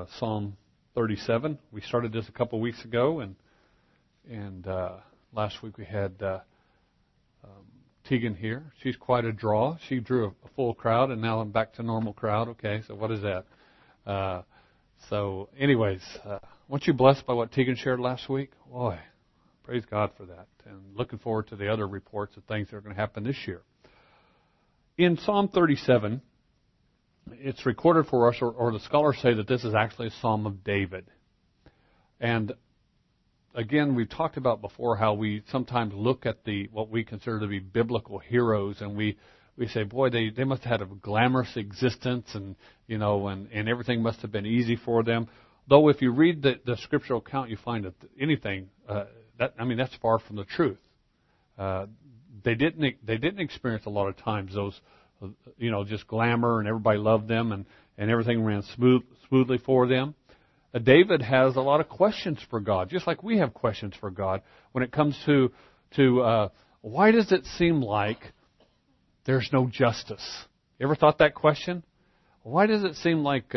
Psalm 37. We started this a couple weeks ago, and last week we had Tegan here. She's quite a draw. She drew a full crowd, and now I'm back to normal crowd. Okay, so what is that? So anyways, weren't you blessed by what Tegan shared last week? Boy, praise God for that. And looking forward to the other reports of things that are going to happen this year. In Psalm 37, it's recorded for us, or the scholars say that this is actually a Psalm of David. And again, we've talked about before how we sometimes look at what we consider to be biblical heroes, and we say, boy, they must have had a glamorous existence, and and everything must have been easy for them. Though if you read the scriptural account, you find that anything that's far from the truth. They didn't experience a lot of times those, just glamour and everybody loved them and everything ran smoothly for them. David has a lot of questions for God, just like we have questions for God when it comes to why does it seem like there's no justice? You ever thought that question? Why does it seem like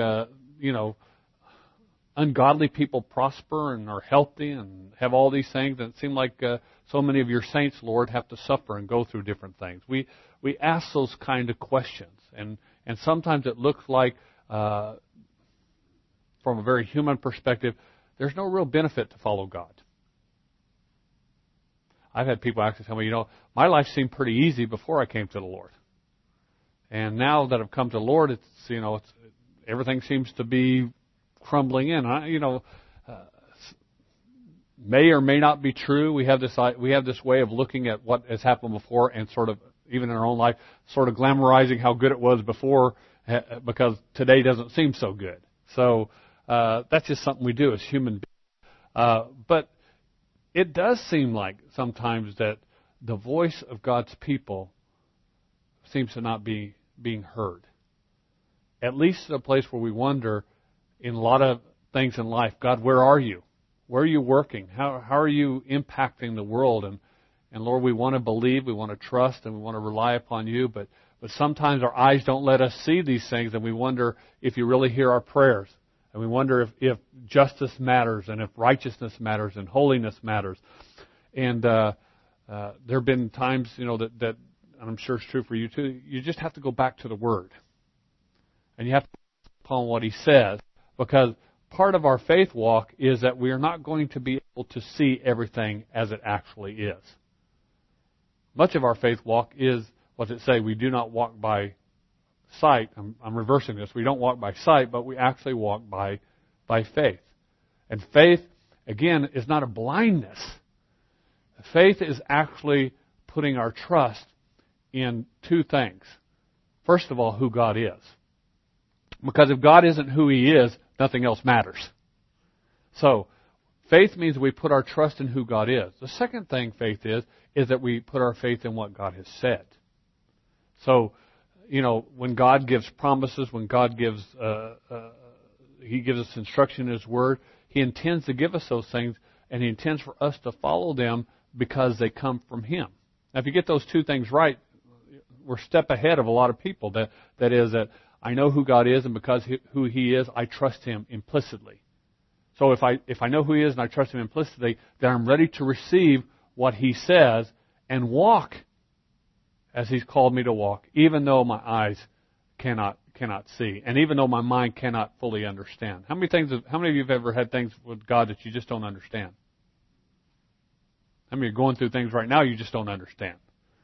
ungodly people prosper and are healthy and have all these things, and it seems like so many of your saints, Lord, have to suffer and go through different things? We ask those kind of questions, and sometimes it looks like, from a very human perspective, there's no real benefit to follow God. I've had people actually tell me, my life seemed pretty easy before I came to the Lord, and now that I've come to the Lord, it's everything seems to be crumbling in. May or may not be true. We have this way of looking at what has happened before and sort of, even in our own life, sort of glamorizing how good it was before, because today doesn't seem so good. So that's just something we do as human beings. But it does seem like sometimes that the voice of God's people seems to not be being heard. At least a place where we wonder, in a lot of things in life, God, where are you? Where are you working? How are you impacting the world? And Lord, we want to believe, we want to trust, and we want to rely upon you, but sometimes our eyes don't let us see these things, and we wonder if you really hear our prayers. And we wonder if justice matters, and if righteousness matters, and holiness matters. And there have been times, that and I'm sure it's true for you too, you just have to go back to the Word. And you have to upon what He says, because part of our faith walk is that we are not going to be able to see everything as it actually is. Much of our faith walk is, what does it say? We do not walk by sight. I'm reversing this. We don't walk by sight, but we actually walk by faith. And faith, again, is not a blindness. Faith is actually putting our trust in two things. First of all, who God is. Because if God isn't who He is, nothing else matters. So, faith means we put our trust in who God is. The second thing faith is that we put our faith in what God has said. So, when God gives promises, when God gives, He gives us instruction in His Word, He intends to give us those things, and He intends for us to follow them because they come from Him. Now, if you get those two things right, we're a step ahead of a lot of people. That is that I know who God is, and because who He is, I trust Him implicitly. So if I know who He is and I trust Him implicitly, then I'm ready to receive what He says and walk as He's called me to walk, even though my eyes cannot see, and even though my mind cannot fully understand. How many of you have ever had things with God that you just don't understand? How many are going through things right now you just don't understand?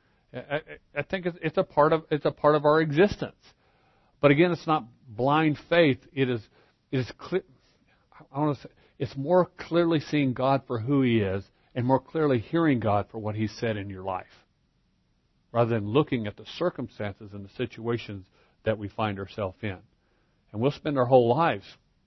I think it's a part of our existence. But again, it's not blind faith. It is clear. I want to say it's more clearly seeing God for who He is, and more clearly hearing God for what He said in your life, rather than looking at the circumstances and the situations that we find ourselves in. And we'll spend our whole lives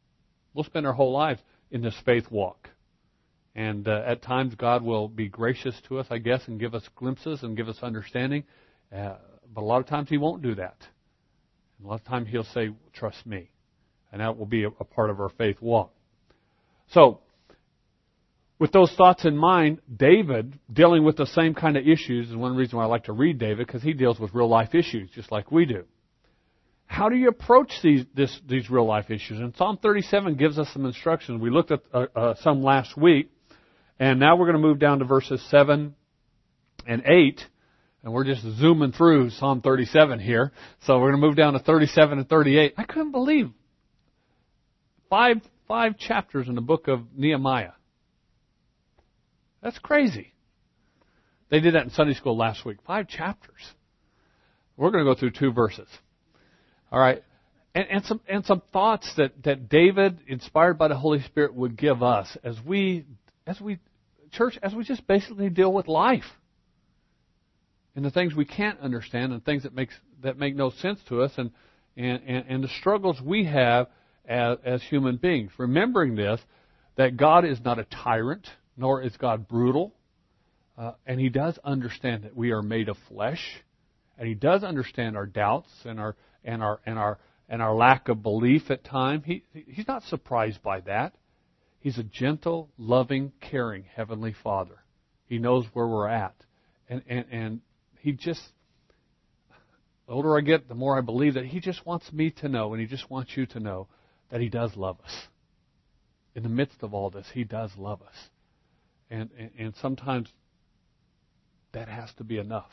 in this faith walk. And at times God will be gracious to us, I guess, and give us glimpses and give us understanding. But a lot of times He won't do that. And a lot of times He'll say, trust me. And that will be a part of our faith walk. So, with those thoughts in mind, David, dealing with the same kind of issues, is one reason why I like to read David, because he deals with real life issues just like we do. how do you approach these real life issues? And Psalm 37 gives us some instructions. We looked at some last week, and now we're going to move down to verses 7 and 8, and we're just zooming through Psalm 37 here. So we're going to move down to 37 and 38. I couldn't believe five chapters in the book of Nehemiah. That's crazy. They did that in Sunday school last week. 5 chapters. We're going to go through 2 verses. All right. And some thoughts that David, inspired by the Holy Spirit, would give us as we just basically deal with life. And the things we can't understand and things that make no sense to us and the struggles we have as human beings. Remembering this, that God is not a tyrant, nor is God brutal. And He does understand that we are made of flesh, and He does understand our doubts and our lack of belief at times. He's not surprised by that. He's a gentle, loving, caring Heavenly Father. He knows where we're at, and He just, the older I get, the more I believe that He just wants me to know, and He just wants you to know that He does love us. In the midst of all this, He does love us, and sometimes that has to be enough.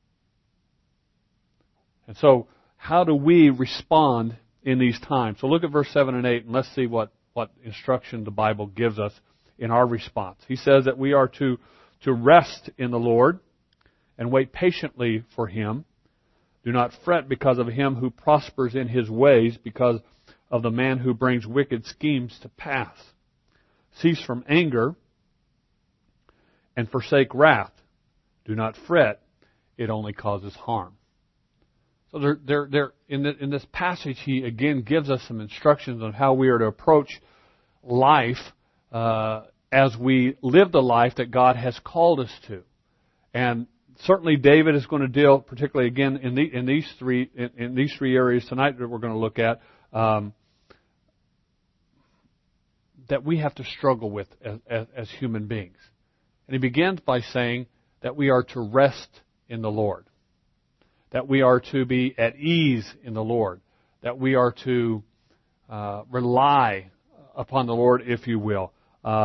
And so, how do we respond in these times? So look at verse 7 and 8, and let's see what instruction the Bible gives us in our response. He says that we are to rest in the Lord and wait patiently for Him. Do not fret because of him who prospers in his ways, because of the man who brings wicked schemes to pass. Cease from anger and forsake wrath. Do not fret, it only causes harm. So in this passage, he again gives us some instructions on how we are to approach life as we live the life that God has called us to. And certainly David is going to deal, particularly again in these three areas tonight that we're going to look at, that we have to struggle with as human beings. And he begins by saying that we are to rest in the Lord, that we are to be at ease in the Lord, that we are to rely upon the Lord, if you will.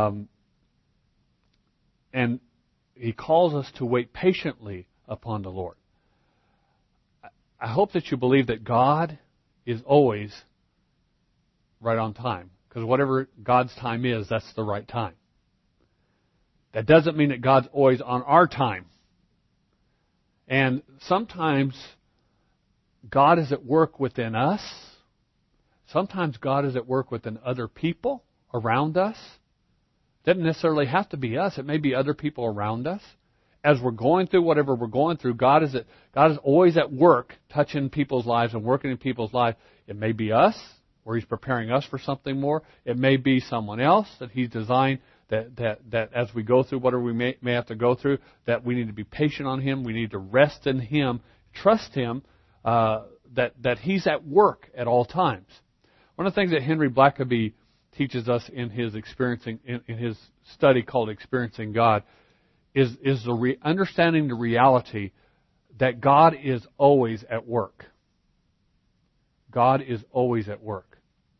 And he calls us to wait patiently upon the Lord. I hope that you believe that God is always right on time, because whatever God's time is, that's the right time. That doesn't mean that God's always on our time. And sometimes God is at work within us. Sometimes God is at work within other people around us. It doesn't necessarily have to be us. It may be other people around us. As we're going through whatever we're going through, God is always at work, touching people's lives and working in people's lives. It may be us, where He's preparing us for something more. It may be someone else that He's designed that as we go through whatever we may have to go through, that we need to be patient on Him. We need to rest in Him, trust Him, that He's at work at all times. One of the things that Henry Blackaby teaches us in his in his study called Experiencing God is understanding the reality that God is always at work. God is always at work.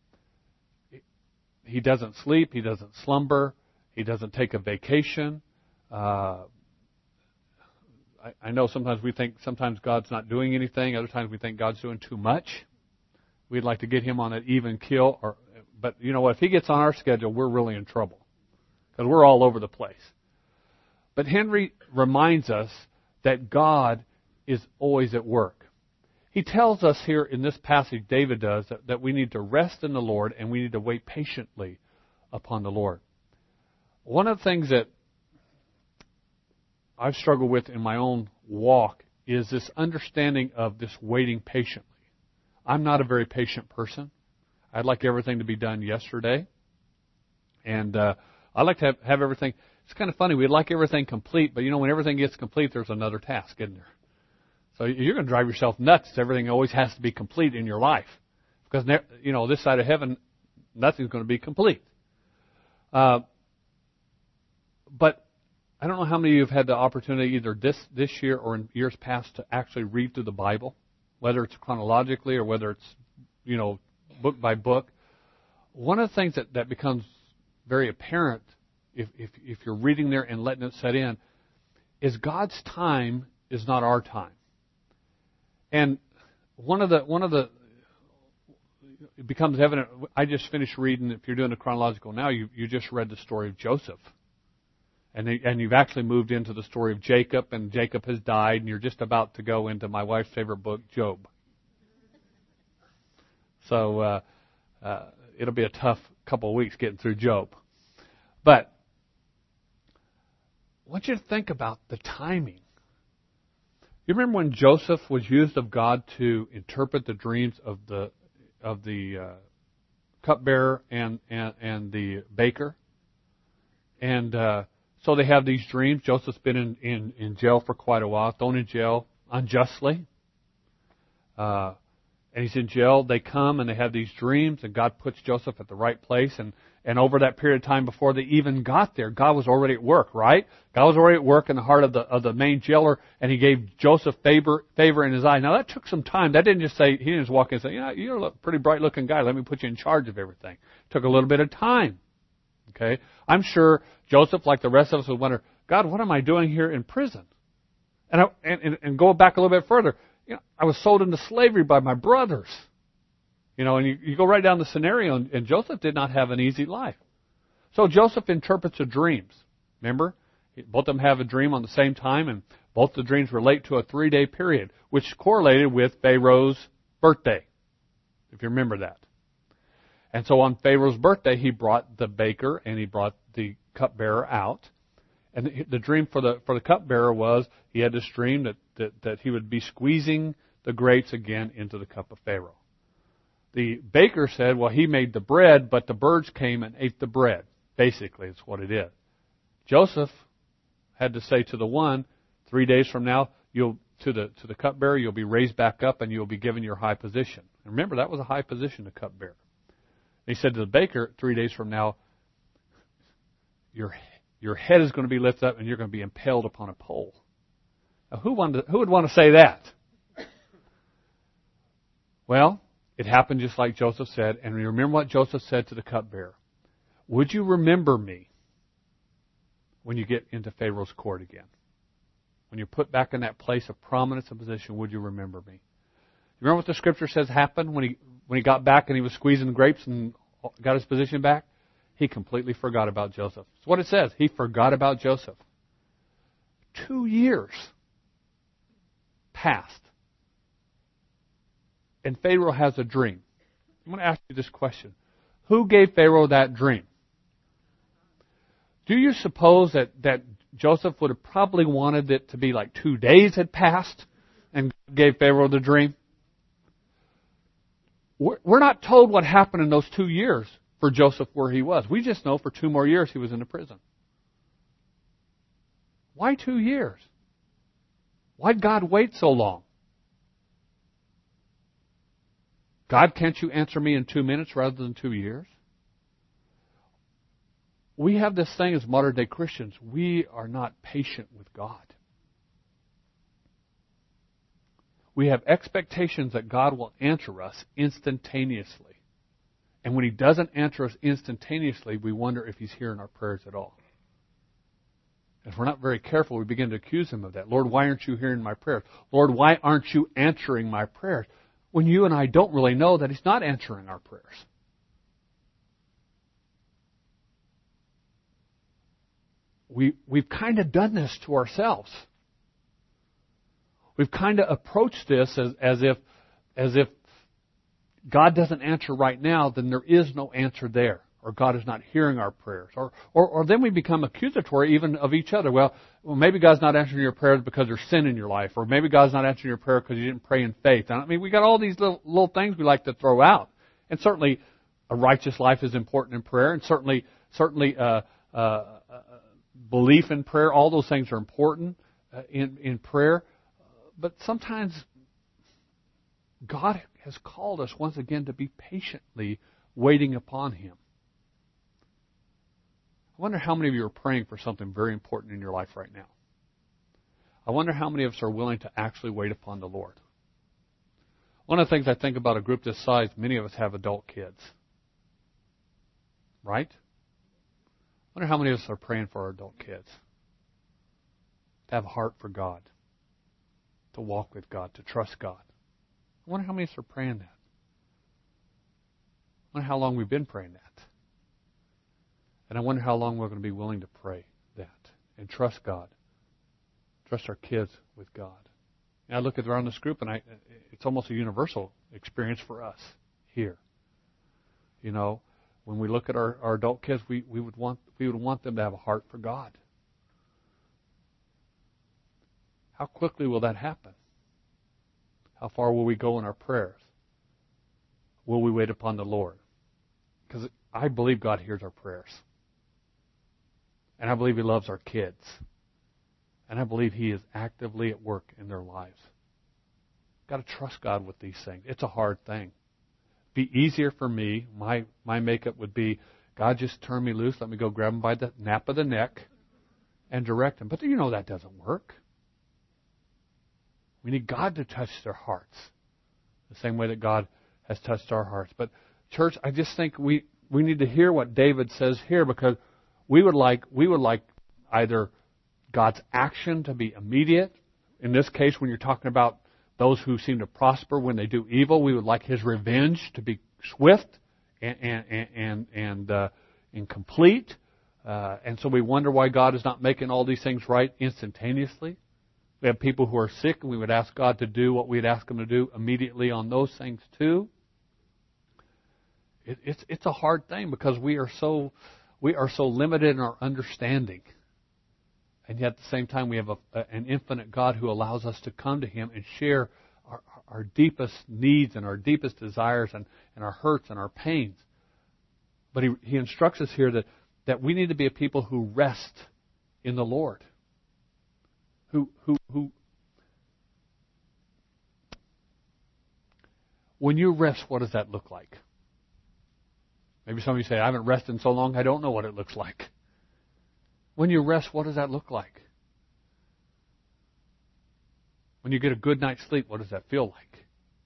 He doesn't sleep. He doesn't slumber. He doesn't take a vacation. I know sometimes we think God's not doing anything. Other times we think God's doing too much. We'd like to get Him on an even keel. But you know what? If He gets on our schedule, we're really in trouble, because we're all over the place. But Henry reminds us that God is always at work. He tells us here in this passage, David does, that we need to rest in the Lord and we need to wait patiently upon the Lord. One of the things that I've struggled with in my own walk is this understanding of this waiting patiently. I'm not a very patient person. I'd like everything to be done yesterday. And I like to have everything. It's kind of funny. We'd like everything complete, but when everything gets complete, there's another task, isn't there? So you're going to drive yourself nuts. Everything always has to be complete in your life. Because, this side of heaven, nothing's going to be complete. But I don't know how many of you have had the opportunity either this year or in years past to actually read through the Bible. whether it's chronologically or whether it's, book by book, one of the things that becomes very apparent if you're reading there and letting it set in is God's time is not our time. And one of the it becomes evident. I just finished reading. If you're doing a chronological now, you just read the story of Joseph, and you've actually moved into the story of Jacob, and Jacob has died, and you're just about to go into my wife's favorite book, Job. So it'll be a tough couple of weeks getting through Job, but I want you to think about the timing. You remember when Joseph was used of God to interpret the dreams of the cupbearer and the baker, and so they have these dreams. Joseph's been in jail for quite a while, thrown in jail unjustly, and he's in jail. They come and they have these dreams, and God puts Joseph at the right place. And over that period of time before they even got there, God was already at work, right? God was already at work in the heart of the main jailer, and He gave Joseph favor in his eye. Now that took some time. That didn't just say, He didn't just walk in and say, you're a pretty bright looking guy. Let me put you in charge of everything. It took a little bit of time. Okay? I'm sure Joseph, like the rest of us, would wonder, God, what am I doing here in prison? And go back a little bit further. I was sold into slavery by my brothers. And you go right down the scenario, and Joseph did not have an easy life. So Joseph interprets the dreams. Remember? Both of them have a dream on the same time, and both the dreams relate to a 3-day period, which correlated with Pharaoh's birthday, if you remember that. And so on Pharaoh's birthday, he brought the baker and he brought the cupbearer out. And the dream for the cupbearer was he had this dream that he would be squeezing the grapes again into the cup of Pharaoh. The baker said, well, he made the bread, but the birds came and ate the bread. Basically, it's what it is. Joseph had to say to the one, 3 days from now, to the cupbearer, you'll be raised back up and you'll be given your high position. And remember, that was a high position, the cupbearer. He said to the baker, 3 days from now, your head is going to be lifted up and you're going to be impaled upon a pole. Now, who would want to say that? Well, it happened just like Joseph said. And remember what Joseph said to the cupbearer. Would you remember me when you get into Pharaoh's court again? When you're put back in that place of prominence and position, would you remember me? You remember what the scripture says happened when he got back and he was squeezing grapes and got his position back? He completely forgot about Joseph. That's what it says. He forgot about Joseph. 2 years passed. And Pharaoh has a dream. I'm going to ask you this question. Who gave Pharaoh that dream? Do you suppose that Joseph would have probably wanted it to be like 2 days had passed and gave Pharaoh the dream? We're not told what happened in those 2 years for Joseph where he was. We just know for 2 more years he was in the prison. Why 2 years? Why'd God wait so long? God, can't you answer me in 2 minutes rather than 2 years? We have this thing as modern day Christians. We are not patient with God. We have expectations that God will answer us instantaneously. And when He doesn't answer us instantaneously, we wonder if He's hearing our prayers at all. If we're not very careful, we begin to accuse Him of that. Lord, why aren't you hearing my prayers? Lord, why aren't you answering my prayers? When you and I don't really know that He's not answering our prayers. We've kind of done this to ourselves. We've kind of approached this as if God doesn't answer right now, then there is no answer there, or God is not hearing our prayers, or then we become accusatory even of each other. Well, maybe God's not answering your prayers because there's sin in your life, or maybe God's not answering your prayer because you didn't pray in faith. I mean, we got all these little things we like to throw out, and certainly a righteous life is important in prayer, and certainly belief in prayer. All those things are important in prayer. But sometimes God has called us once again to be patiently waiting upon Him. I wonder how many of you are praying for something very important in your life right now. I wonder how many of us are willing to actually wait upon the Lord. One of the things I think about a group this size, many of us have adult kids. Right? I wonder how many of us are praying for our adult kids. To have a heart for God. To walk with God. To trust God. I wonder how many of us are praying that. I wonder how long we've been praying that. And I wonder how long we're going to be willing to pray that. And trust God. Trust our kids with God. And I look around this group, and it's almost a universal experience for us here. You know, when we look at our adult kids, we would want them to have a heart for God. How quickly will that happen? How far will we go in our prayers? Will we wait upon the Lord? Because I believe God hears our prayers. And I believe He loves our kids. And I believe He is actively at work in their lives. Got to trust God with these things. It's a hard thing. Be easier for me. My makeup would be, God, just turn me loose. Let me go grab them by the nape of the neck and direct them. But you know that doesn't work. We need God to touch their hearts the same way that God has touched our hearts. But church, I just think we need to hear what David says here, because we would like either God's action to be immediate. In this case, when you're talking about those who seem to prosper when they do evil, we would like His revenge to be swift and complete. And so we wonder why God is not making all these things right instantaneously. We have people who are sick, and we would ask God to do what we'd ask Him to do immediately on those things too. It's a hard thing, because we are so limited in our understanding. And yet at the same time, we have an infinite God who allows us to come to Him and share our deepest needs and our deepest desires and our hurts and our pains. But He instructs us here that we need to be a people who rest in the Lord. Who when you rest, what does that look like? Maybe some of you say, I haven't rested in so long, I don't know what it looks like. When you rest, what does that look like? When you get a good night's sleep, what does that feel like?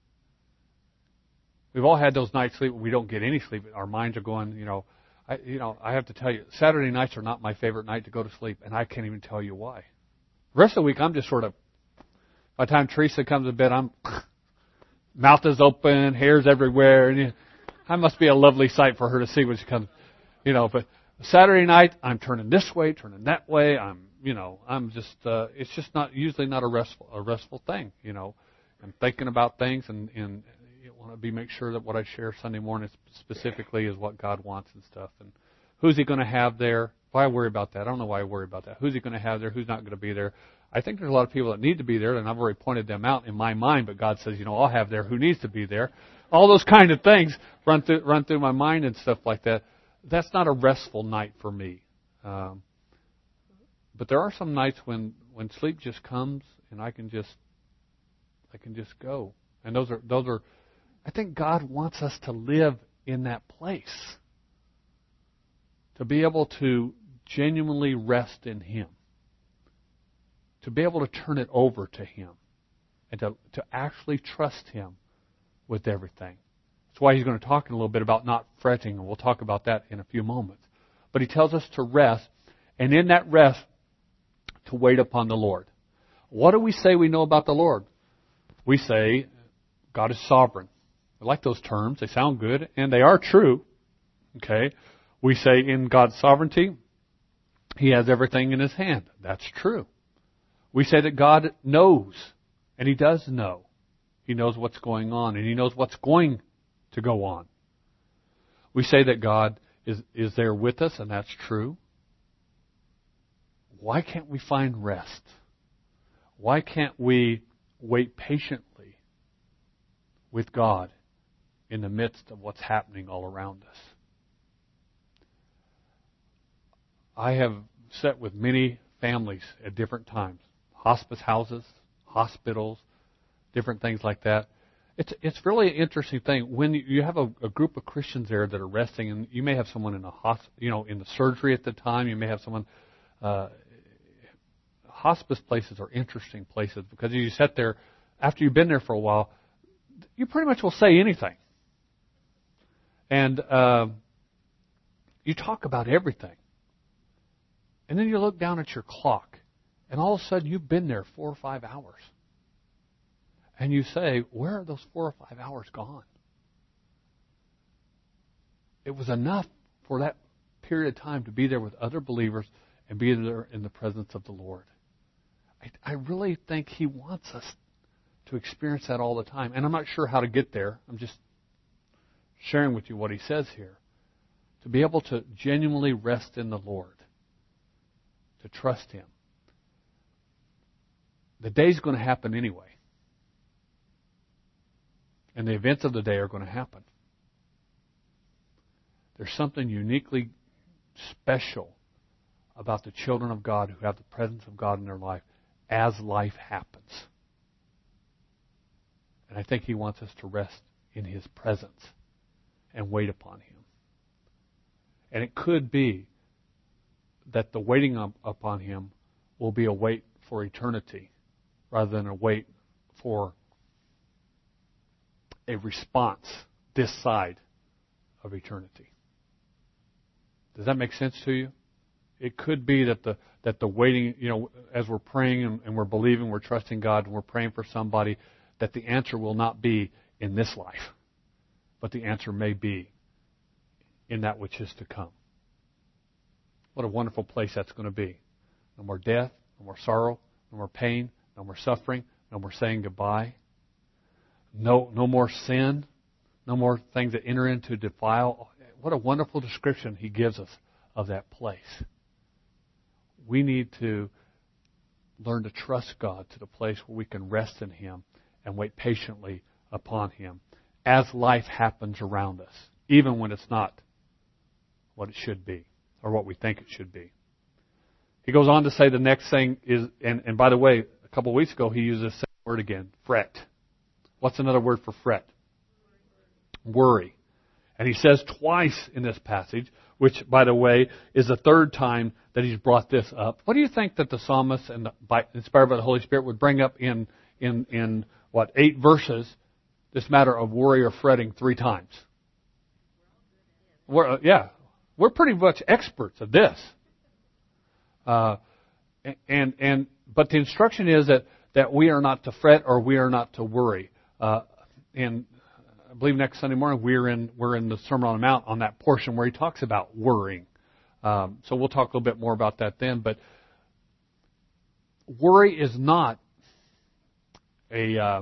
We've all had those nights sleep when we don't get any sleep. Our minds are going, I have to tell you, Saturday nights are not my favorite night to go to sleep, and I can't even tell you why. The rest of the week, I'm just sort of, by the time Teresa comes to bed, I'm mouth is open, hair's everywhere, and I must be a lovely sight for her to see when she comes, but Saturday night, I'm turning this way, turning that way. I'm just, it's just usually not a restful thing, I'm thinking about things and want to make sure that what I share Sunday morning specifically is what God wants and stuff. And who's He going to have there? Why worry about that? I don't know why I worry about that. Who's He going to have there? Who's not going to be there? I think there's a lot of people that need to be there, and I've already pointed them out in my mind, but God says, I'll have there who needs to be there. All those kind of things run through my mind and stuff like that. That's not a restful night for me. But there are some nights when sleep just comes and I can just go. And those are I think God wants us to live in that place. To be able to genuinely rest in Him. To be able to turn it over to Him. And to actually trust Him with everything. That's why He's going to talk in a little bit about not fretting, and we'll talk about that in a few moments. But He tells us to rest, and in that rest, to wait upon the Lord. What do we say we know about the Lord? We say God is sovereign. I like those terms. They sound good, and they are true. Okay? We say in God's sovereignty, He has everything in His hand. That's true. We say that God knows, and He does know. He knows what's going on, and He knows what's going to go on. We say that God is there with us, and that's true. Why can't we find rest? Why can't we wait patiently with God in the midst of what's happening all around us? I have sat with many families at different times. Hospice houses, hospitals, different things like that. It's really an interesting thing when you have a group of Christians there that are resting, and you may have someone in in the surgery at the time. You may have someone. Hospice places are interesting places because you sit there after you've been there for a while. you pretty much will say anything. And you talk about everything. And then you look down at your clock, and all of a sudden you've been there 4 or 5 hours. And you say, where are those 4 or 5 hours gone? It was enough for that period of time to be there with other believers and be there in the presence of the Lord. I really think He wants us to experience that all the time. And I'm not sure how to get there. I'm just sharing with you what He says here. To be able to genuinely rest in the Lord. To trust Him. The day's going to happen anyway. And the events of the day are going to happen. There's something uniquely special about the children of God who have the presence of God in their life as life happens. And I think He wants us to rest in His presence and wait upon Him. And it could be that the waiting upon Him will be a wait for eternity rather than a wait for a response this side of eternity. Does that make sense to you? It could be that the waiting, as we're praying and we're believing, we're trusting God, and we're praying for somebody, that the answer will not be in this life, but the answer may be in that which is to come. What a wonderful place that's going to be. No more death, no more sorrow, no more pain, no more suffering, no more saying goodbye. No more sin, no more things that enter into defile. What a wonderful description He gives us of that place. We need to learn to trust God to the place where we can rest in Him and wait patiently upon Him as life happens around us, even when it's not what it should be or what we think it should be. He goes on to say the next thing is, and by the way, a couple of weeks ago he used this same word again, fret. What's another word for fret? Worry. And he says twice in this passage, which, by the way, is the third time that he's brought this up. What do you think that the psalmist, inspired by the Holy Spirit, would bring up in 8 verses, this matter of worry or fretting 3 times? We're pretty much experts at this. But the instruction is that we are not to fret or we are not to worry. And I believe next Sunday morning we're in the Sermon on the Mount on that portion where he talks about worrying. So we'll talk a little bit more about that then. But worry is not a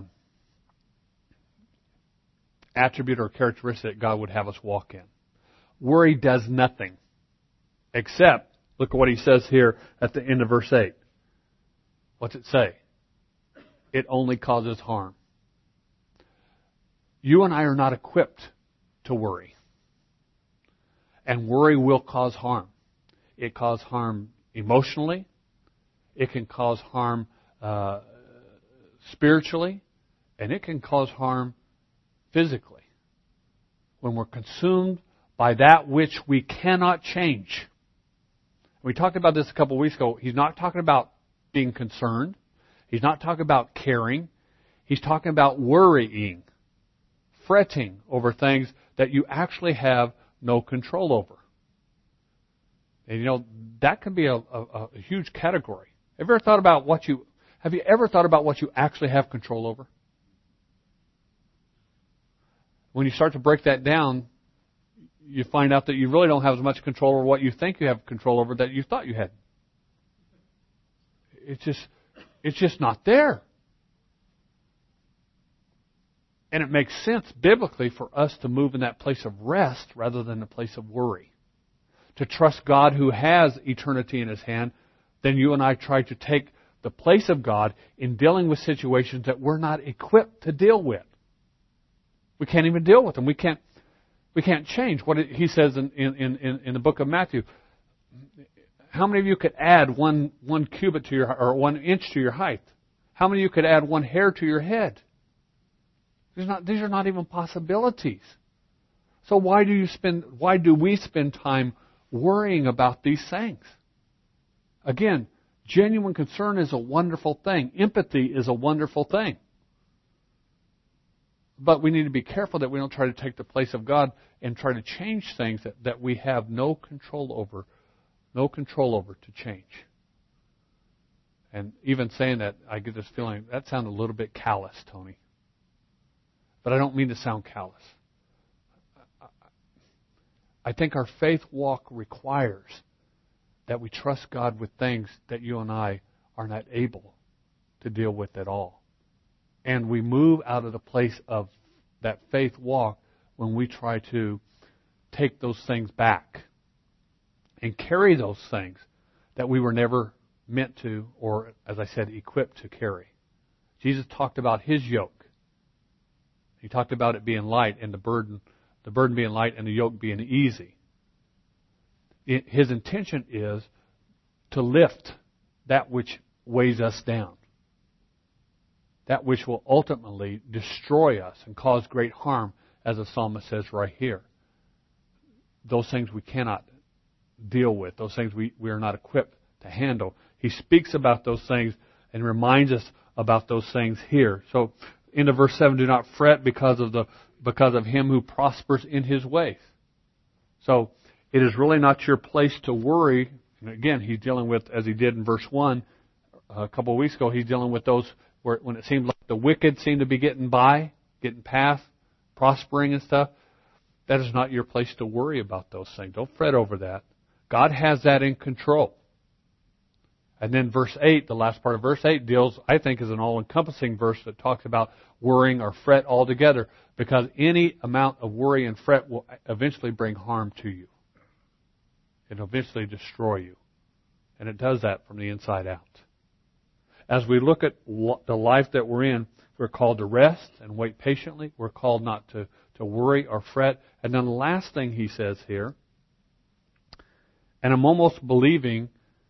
attribute or characteristic that God would have us walk in. Worry does nothing except, look at what he says here at the end of verse 8. What's it say? It only causes harm. You and I are not equipped to worry. And worry will cause harm. It causes harm emotionally. It can cause harm spiritually. And it can cause harm physically. When we're consumed by that which we cannot change. We talked about this a couple of weeks ago. He's not talking about being concerned. He's not talking about caring. He's talking about worrying. Fretting over things that you actually have no control over. And that can be a huge category. Have you ever thought about what you actually have control over? When you start to break that down, you find out that you really don't have as much control over what you think you have control over that you thought you had. It's just not there. And it makes sense biblically for us to move in that place of rest rather than the place of worry. To trust God who has eternity in His hand, then you and I try to take the place of God in dealing with situations that we're not equipped to deal with. We can't even deal with them. We can't change what he says in the book of Matthew. How many of you could add one cubit to or 1 inch to your height? How many of you could add 1 hair to your head? These are not even possibilities. So why do we spend time worrying about these things? Again, genuine concern is a wonderful thing. Empathy is a wonderful thing. But we need to be careful that we don't try to take the place of God and try to change things that we have no control over to change. And even saying that, I get this feeling, that sounded a little bit callous, Tony. But I don't mean to sound callous. I think our faith walk requires that we trust God with things that you and I are not able to deal with at all. And we move out of the place of that faith walk when we try to take those things back and carry those things that we were never meant to, or, as I said, equipped to carry. Jesus talked about His yoke. He talked about it being light and the burden being light and the yoke being easy. His intention is to lift that which weighs us down, that which will ultimately destroy us and cause great harm, as the psalmist says right here. Those things we cannot deal with, those things we are not equipped to handle. He speaks about those things and reminds us about those things here. So, into verse 7, do not fret because of him who prospers in his ways. So, it is really not your place to worry. And again, he's dealing with, as he did in verse 1 a couple of weeks ago, he's dealing with those when it seemed like the wicked seem to be getting by, getting past, prospering and stuff. That is not your place to worry about those things. Don't fret over that. God has that in control. And then verse 8, the last part of verse 8 deals, I think, is an all-encompassing verse that talks about worrying or fret altogether, because any amount of worry and fret will eventually bring harm to you. It'll eventually destroy you. And it does that from the inside out. As we look at the life that we're in, we're called to rest and wait patiently. We're called not to worry or fret. And then the last thing he says here, and I'm almost believing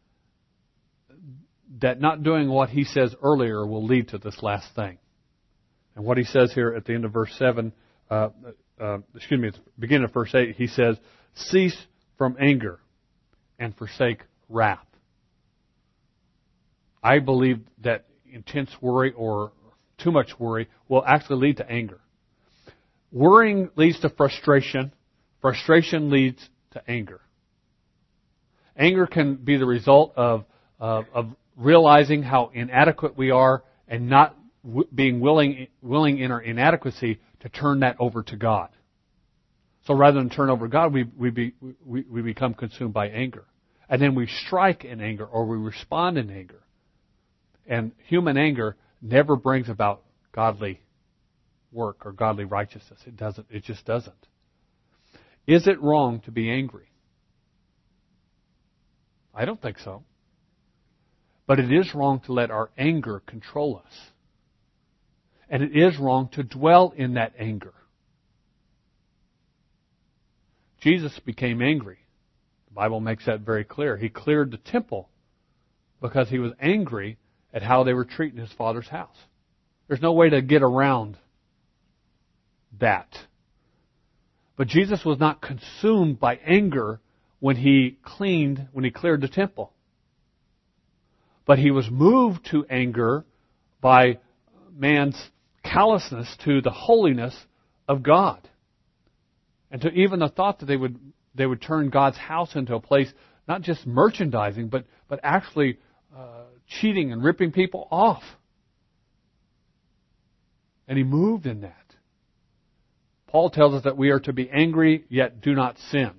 that not doing what he says earlier will lead to this last thing. And what he says here at the end of verse 7, at the beginning of verse 8, he says, cease from anger and forsake wrath. I believe that intense worry or too much worry will actually lead to anger. Worrying leads to frustration. Frustration leads to anger. Anger can be the result of realizing how inadequate we are and not being willing in our inadequacy to turn that over to God. So rather than turn over to God, we become consumed by anger. And then we strike in anger or we respond in anger. And human anger never brings about godly work or godly righteousness. It doesn't. It just doesn't. Is it wrong to be angry? I don't think so. But it is wrong to let our anger control us. And it is wrong to dwell in that anger. Jesus became angry. The Bible makes that very clear. He cleared the temple because he was angry at how they were treating his Father's house. There's no way to get around that. But Jesus was not consumed by anger when he cleared the temple. But he was moved to anger by man's callousness to the holiness of God. And to even the thought that they would turn God's house into a place, not just merchandising, but actually cheating and ripping people off. And he moved in that. Paul tells us that we are to be angry, yet do not sin.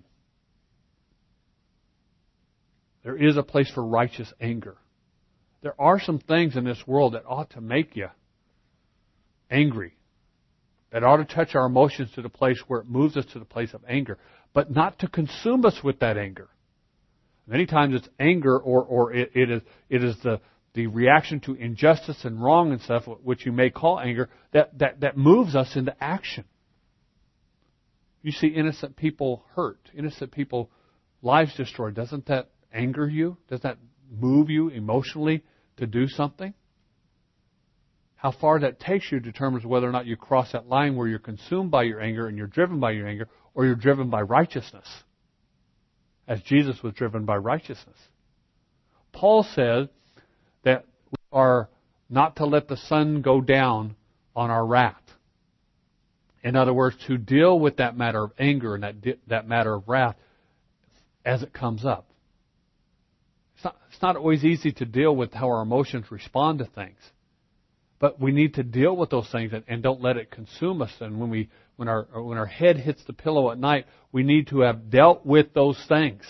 There is a place for righteous anger. There are some things in this world that ought to make you angry. That ought to touch our emotions to the place where it moves us to the place of anger. But not to consume us with that anger. Many times it's anger or it is the reaction to injustice and wrong and stuff, which you may call anger, that moves us into action. You see innocent people hurt, innocent people, lives destroyed. Doesn't that anger you? Does that move you emotionally to do something? How far that takes you determines whether or not you cross that line where you're consumed by your anger and you're driven by your anger, or you're driven by righteousness, as Jesus was driven by righteousness. Paul says that we are not to let the sun go down on our wrath. In other words, to deal with that matter of anger and that matter of wrath as it comes up. It's not always easy to deal with how our emotions respond to things. But we need to deal with those things and don't let it consume us. And when our head hits the pillow at night, we need to have dealt with those things.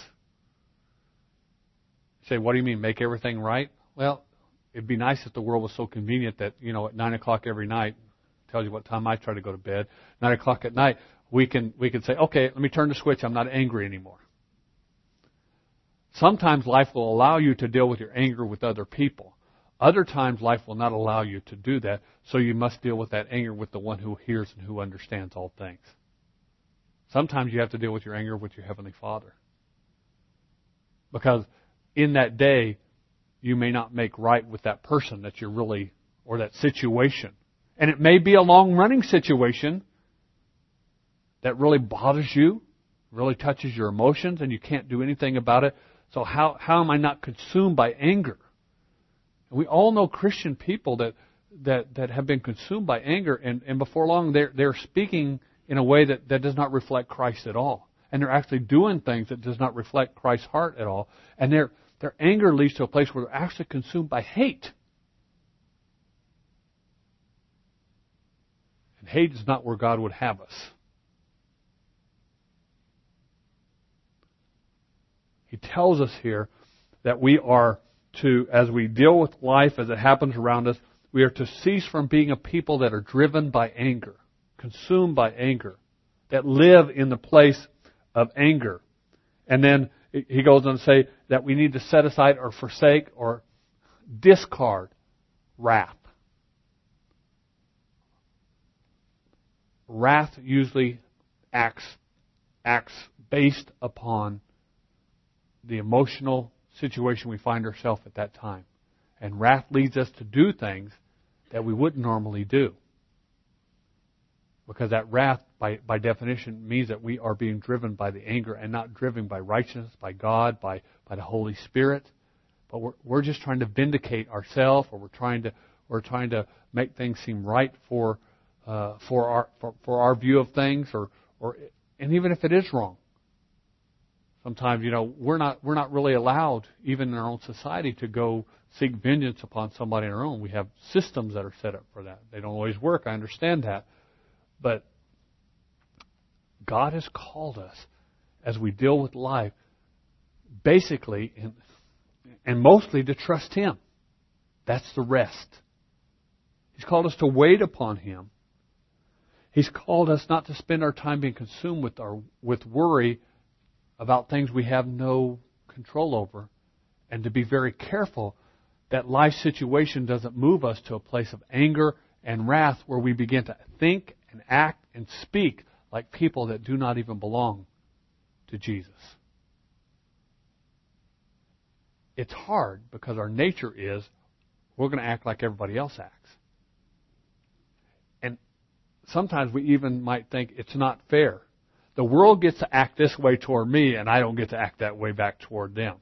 You say, what do you mean, make everything right? Well, it'd be nice if the world was so convenient that, at 9 o'clock every night, tells you what time I try to go to bed, 9 o'clock at night, we can say, okay, let me turn the switch, I'm not angry anymore. Sometimes life will allow you to deal with your anger with other people. Other times life will not allow you to do that, so you must deal with that anger with the one who hears and who understands all things. Sometimes you have to deal with your anger with your Heavenly Father. Because in that day, you may not make right with that person that you're really, or that situation. And it may be a long-running situation that really bothers you, really touches your emotions, and you can't do anything about it. So how am I not consumed by anger? And we all know Christian people that have been consumed by anger, and before long they're speaking in a way that does not reflect Christ at all. And they're actually doing things that does not reflect Christ's heart at all. And their anger leads to a place where they're actually consumed by hate. And hate is not where God would have us. He tells us here that we are to, as we deal with life as it happens around us, we are to cease from being a people that are driven by anger, consumed by anger, that live in the place of anger. And then he goes on to say that we need to set aside or forsake or discard wrath. Wrath usually acts based upon the emotional situation we find ourselves at that time. And wrath leads us to do things that we wouldn't normally do. Because that wrath, by definition, means that we are being driven by the anger and not driven by righteousness, by God, by the Holy Spirit. But we're just trying to vindicate ourselves, or we're trying to make things seem right for our view of things, and even if it is wrong. Sometimes, we're not really allowed, even in our own society, to go seek vengeance upon somebody on our own. We have systems that are set up for that. They don't always work, I understand that. But God has called us, as we deal with life, basically and mostly to trust Him. That's the rest. He's called us to wait upon Him. He's called us not to spend our time being consumed with worry about things we have no control over, and to be very careful that life situation doesn't move us to a place of anger and wrath where we begin to think and act and speak like people that do not even belong to Jesus. It's hard because our nature is we're going to act like everybody else acts. And sometimes we even might think it's not fair. The world gets to act this way toward me, and I don't get to act that way back toward them.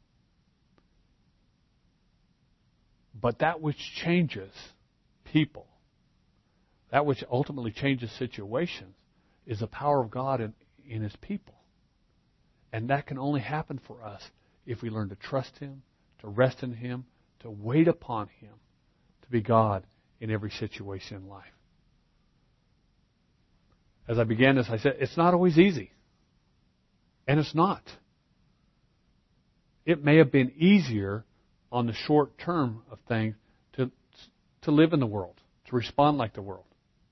But that which changes people, that which ultimately changes situations, is the power of God in His people. And that can only happen for us if we learn to trust Him, to rest in Him, to wait upon Him, to be God in every situation in life. As I began this, I said, it's not always easy. And it's not. It may have been easier on the short term of things to live in the world, to respond like the world.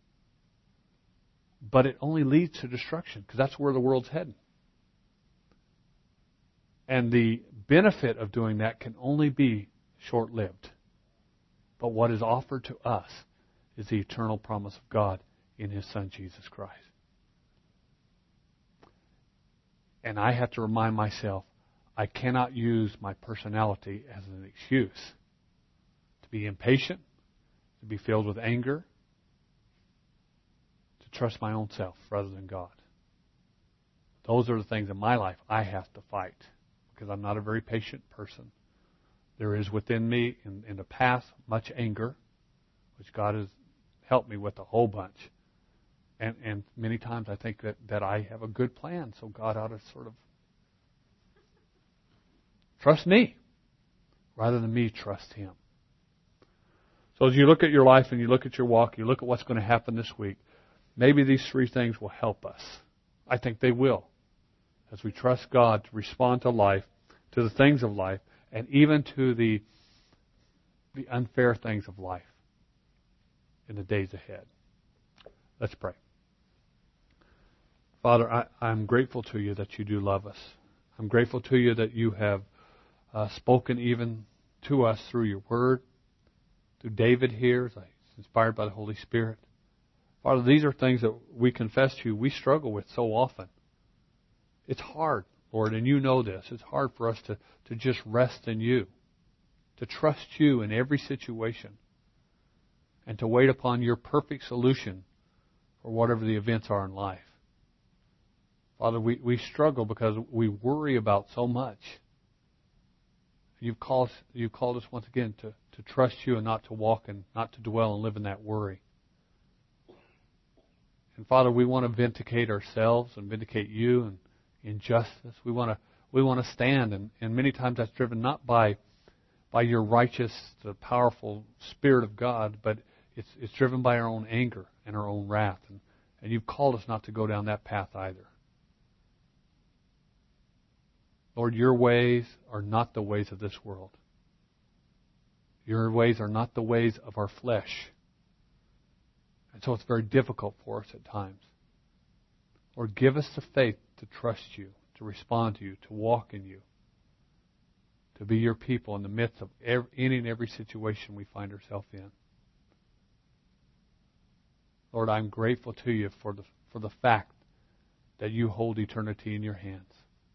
But it only leads to destruction, because that's where the world's heading. And the benefit of doing that can only be short-lived. But what is offered to us is the eternal promise of God in His Son, Jesus Christ. And I have to remind myself, I cannot use my personality as an excuse to be impatient, to be filled with anger, to trust my own self rather than God. Those are the things in my life I have to fight, because I'm not a very patient person. There is within me, in the past, much anger, which God has helped me with a whole bunch. And many times I think that I have a good plan, so God ought to sort of trust me rather than me trust Him. So as you look at your life and you look at your walk, you look at what's going to happen this week, maybe these three things will help us. I think they will. As we trust God to respond to life, to the things of life, and even to the unfair things of life in the days ahead. Let's pray. Father, I'm grateful to you that you do love us. I'm grateful to you that you have spoken even to us through your word, through David here, inspired by the Holy Spirit. Father, these are things that we confess to you we struggle with so often. It's hard, Lord, and you know this. It's hard for us to just rest in you, to trust you in every situation, and to wait upon your perfect solution for whatever the events are in life. Father, we struggle because we worry about so much. You've called us once again to trust you and not to walk and not to dwell and live in that worry. And Father, we want to vindicate ourselves and vindicate you and in justice. We want to stand, and many times that's driven not by your righteous, the powerful Spirit of God, but it's driven by our own anger and our own wrath. And you've called us not to go down that path either. Lord, your ways are not the ways of this world. Your ways are not the ways of our flesh. And so it's very difficult for us at times. Lord, give us the faith to trust you, to respond to you, to walk in you, to be your people in the midst of any and every situation we find ourselves in. Lord, I'm grateful to you for the fact that you hold eternity in your hands,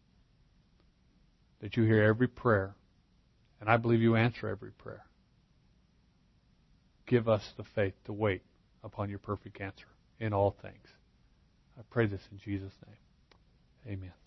that you hear every prayer, and I believe you answer every prayer. Give us the faith to wait upon your perfect answer in all things. I pray this in Jesus' name. Amen.